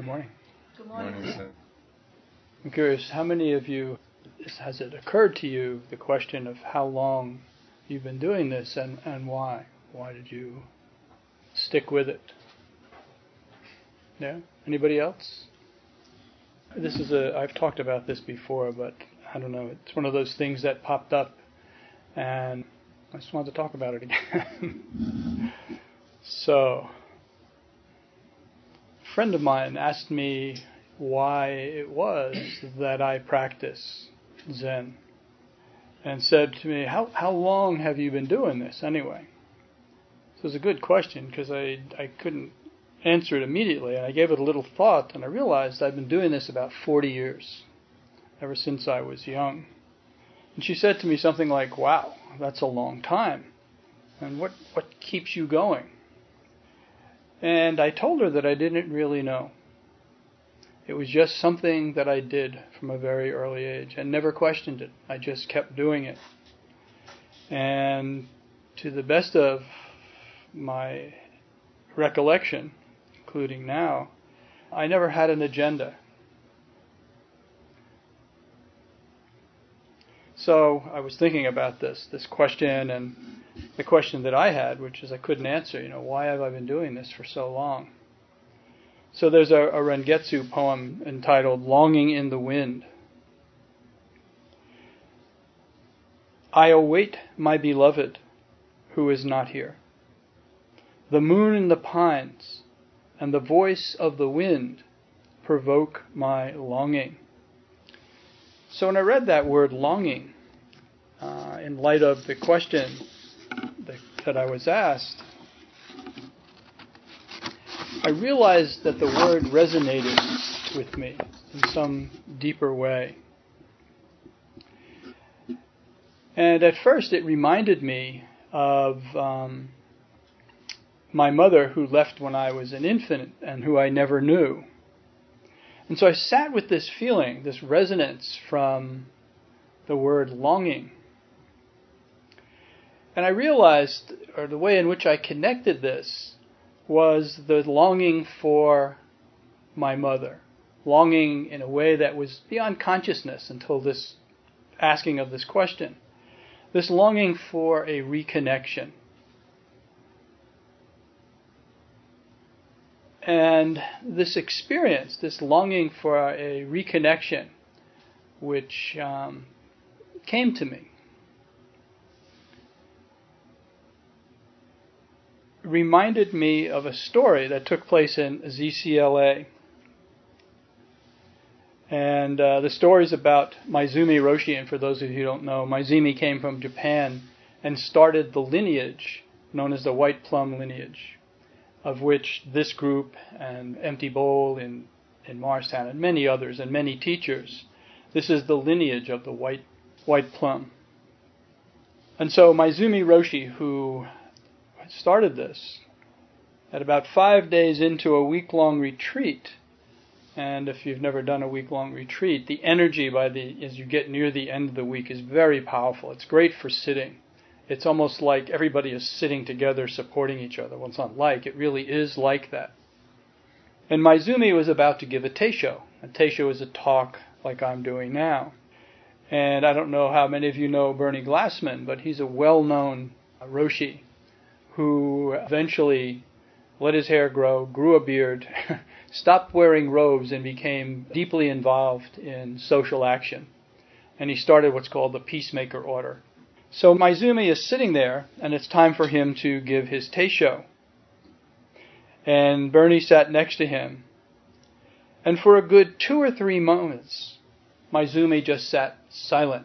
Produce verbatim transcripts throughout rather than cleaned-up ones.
Good morning. Good morning. Good morning. I'm curious, how many of you, has it occurred to you the question of how long you've been doing this and, and why? Why did you stick with it? Yeah? Anybody else? This is a, I've talked about this before, but I don't know, it's one of those things that popped up and I just wanted to talk about it again. So, a friend of mine asked me why it was that I practice Zen, and said to me, how how long have you been doing this anyway? So it was a good question because I, I couldn't answer it immediately, and I gave it a little thought, and I realized I've been doing this about forty years, ever since I was young. And she said to me something like, wow, that's a long time, and what, what keeps you going? And I told her that I didn't really know. It was just something that I did from a very early age and never questioned it. I just kept doing it. And to the best of my recollection, including now, I never had an agenda. So I was thinking about this, this question, and the question that I had, which is I couldn't answer, you know, why have I been doing this for so long? So there's a, a Rengetsu poem entitled Longing in the Wind. I await my beloved who is not here. The moon in the pines and the voice of the wind provoke my longing. So when I read that word longing, uh, in light of the question that, that I was asked, I realized that the word resonated with me in some deeper way. And at first it reminded me of um, my mother who left when I was an infant and who I never knew. And so I sat with this feeling, this resonance from the word longing. And I realized, or the way in which I connected this, was the longing for my mother. Longing in a way that was beyond consciousness until this asking of this question. This longing for a reconnection. And this experience, this longing for a reconnection, which um, came to me, reminded me of a story that took place in Z C L A. And uh, the story is about Maizumi Roshi, and for those of you who don't know, Maizumi came from Japan and started the lineage known as the White Plum lineage, of which this group and Empty Bowl in, in Morristown and many others and many teachers, this is the lineage of the White, white Plum. And so Maizumi Roshi, who started this, at about five days into a week-long retreat, and if you've never done a week-long retreat, the energy by the as you get near the end of the week is very powerful. It's great for sitting. It's almost like everybody is sitting together supporting each other. Well, it's not like, it really is like that. And Maizumi was about to give a teisho. A teisho is a talk like I'm doing now. And I don't know how many of you know Bernie Glassman, but he's a well-known Roshi who eventually let his hair grow, grew a beard, stopped wearing robes, and became deeply involved in social action. And he started what's called the Peacemaker Order. So Maizumi is sitting there, and it's time for him to give his teisho. And Bernie sat next to him. And for a good two or three moments, Maizumi just sat silent.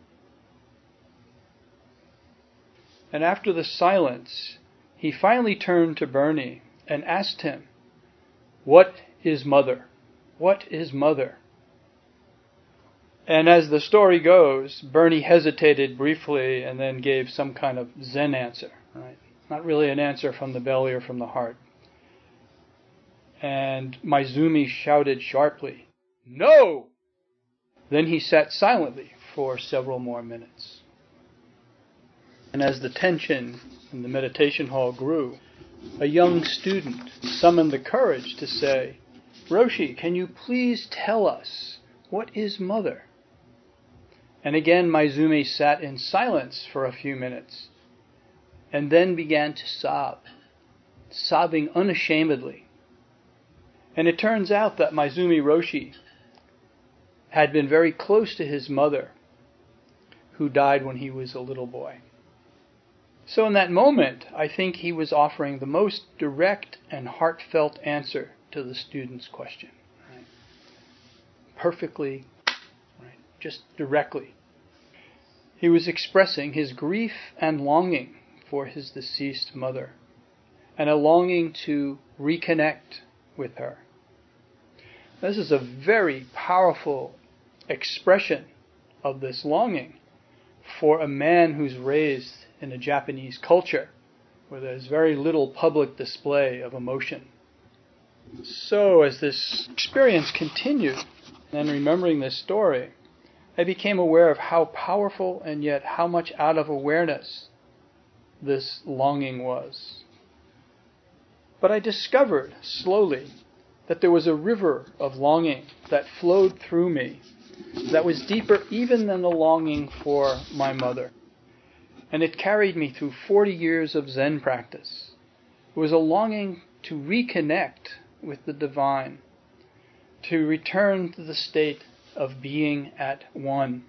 And after the silence, he finally turned to Bernie and asked him, "What is mother? What is mother?" And as the story goes, Bernie hesitated briefly and then gave some kind of Zen answer, right? Not really an answer from the belly or from the heart. And Maizumi shouted sharply, "No!" Then he sat silently for several more minutes. And as the tension in the meditation hall grew, a young student summoned the courage to say, Roshi, can you please tell us, what is mother? And again Maezumi sat in silence for a few minutes, and then began to sob, sobbing unashamedly. And it turns out that Maezumi Roshi had been very close to his mother, who died when he was a little boy. So in that moment, I think he was offering the most direct and heartfelt answer to the student's question. Right? Perfectly, right? Just directly. He was expressing his grief and longing for his deceased mother, and a longing to reconnect with her. This is a very powerful expression of this longing for a man who's raised in a Japanese culture where there's very little public display of emotion. So as this experience continued, and remembering this story, I became aware of how powerful and yet how much out of awareness this longing was. But I discovered slowly that there was a river of longing that flowed through me that was deeper even than the longing for my mother. And it carried me through forty years of Zen practice. It was a longing to reconnect with the divine, to return to the state of being at one.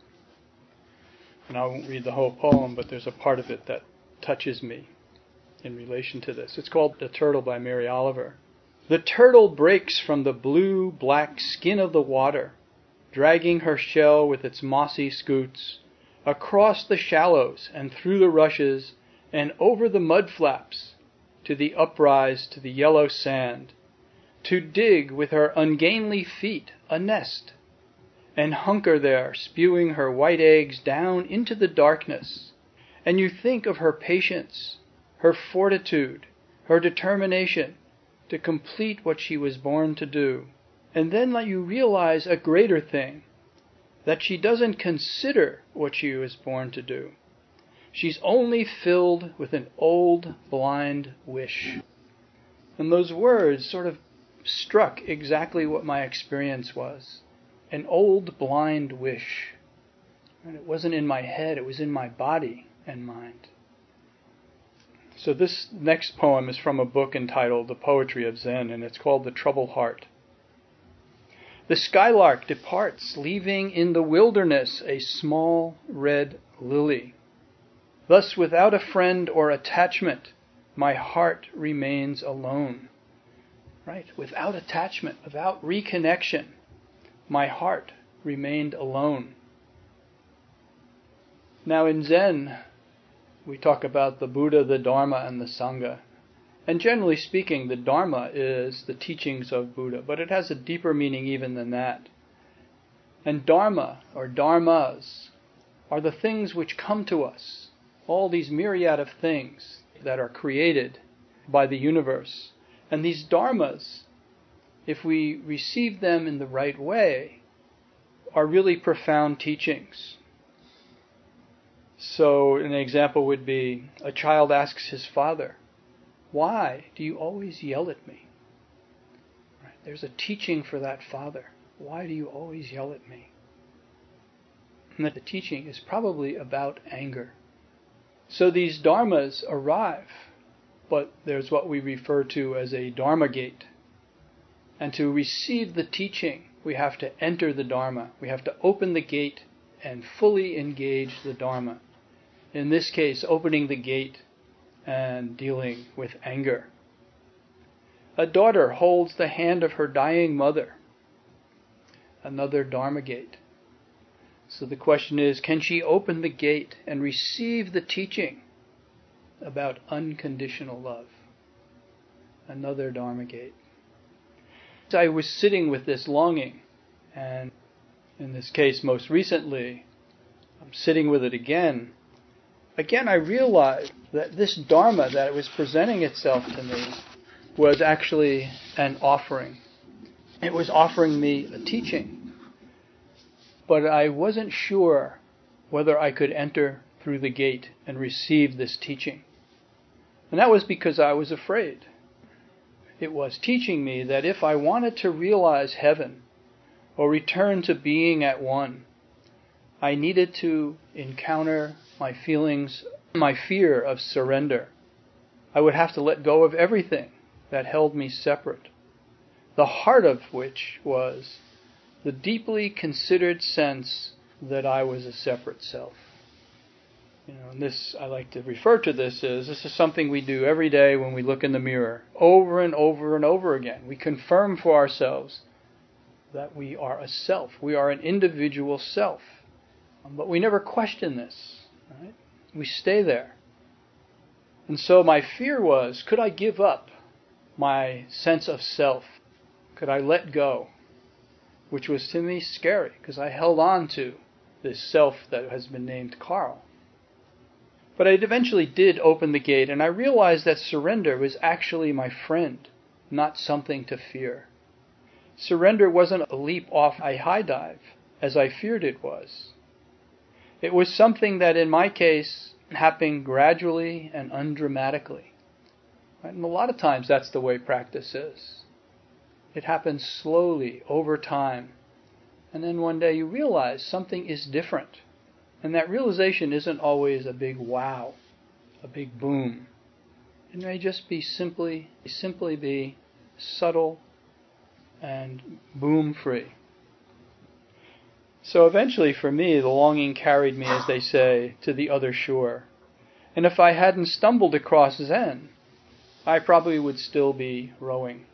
And I won't read the whole poem, but there's a part of it that touches me in relation to this. It's called The Turtle by Mary Oliver. The turtle breaks from the blue-black skin of the water, dragging her shell with its mossy scoots across the shallows and through the rushes and over the mud flaps to the uprise to the yellow sand, to dig with her ungainly feet a nest, and hunker there, spewing her white eggs down into the darkness. And you think of her patience, her fortitude, her determination to complete what she was born to do. And then let you realize a greater thing, that she doesn't consider what she was born to do. She's only filled with an old blind wish. And those words sort of struck exactly what my experience was. An old blind wish. And it wasn't in my head, it was in my body and mind. So this next poem is from a book entitled The Poetry of Zen, and it's called The Troubled Heart. The skylark departs, leaving in the wilderness a small red lily. Thus, without a friend or attachment, my heart remains alone. Right? Without attachment, without reconnection, my heart remained alone. Now in Zen, we talk about the Buddha, the Dharma, and the Sangha. And generally speaking, the Dharma is the teachings of Buddha, but it has a deeper meaning even than that. And Dharma, or Dharmas, are the things which come to us, all these myriad of things that are created by the universe. And these Dharmas, if we receive them in the right way, are really profound teachings. So an example would be, a child asks his father, "Why do you always yell at me?" Right? There's a teaching for that father. Why do you always yell at me? And that the teaching is probably about anger. So these dharmas arrive, but there's what we refer to as a dharma gate. And to receive the teaching, we have to enter the dharma. We have to open the gate and fully engage the dharma. In this case, opening the gate and dealing with anger. A daughter holds the hand of her dying mother. Another dharma gate. So the question is, can she open the gate and receive the teaching about unconditional love? Another dharma gate. I was sitting with this longing, and in this case most recently, I'm sitting with it again. Again, I realized that this dharma that was presenting itself to me was actually an offering. It was offering me a teaching. But I wasn't sure whether I could enter through the gate and receive this teaching. And that was because I was afraid. it was teaching me that if I wanted to realize heaven or return to being at one, I needed to encounter my feelings, my fear of surrender. I would have to let go of everything that held me separate, the heart of which was the deeply considered sense that I was a separate self. You know, and this, I like to refer to this as, this is something we do every day when we look in the mirror, over and over and over again. We confirm for ourselves that we are a self. We are an individual self. But we never question this. Right? We stay there. And so my fear was, could I give up my sense of self? Could I let go? Which was to me scary, because I held on to this self that has been named Carl. But I eventually did open the gate, and I realized that surrender was actually my friend, not something to fear. Surrender wasn't a leap off a high dive, as I feared it was. It was something that, in my case, happened gradually and undramatically. Right? And a lot of times that's the way practice is. It happens slowly, over time. And then one day you realize something is different. And that realization isn't always a big wow, a big boom. It may just be simply, simply be subtle and boom-free. So eventually, for me, the longing carried me, as they say, to the other shore. And if I hadn't stumbled across Zen, I probably would still be rowing.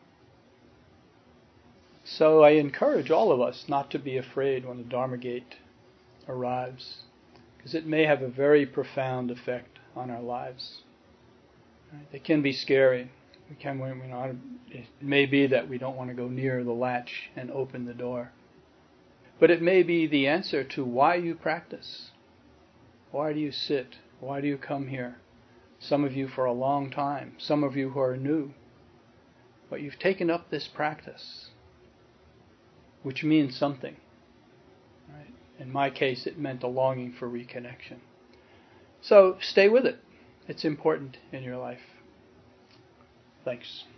So I encourage all of us not to be afraid when the Dharma gate arrives, because it may have a very profound effect on our lives. Right? It can be scary. We can, you know, it may be that we don't want to go near the latch and open the door. But it may be the answer to why you practice. Why do you sit? Why do you come here? Some of you for a long time, some of you who are new. But you've taken up this practice, which means something. Right? In my case, it meant a longing for reconnection. So stay with it. It's important in your life. Thanks.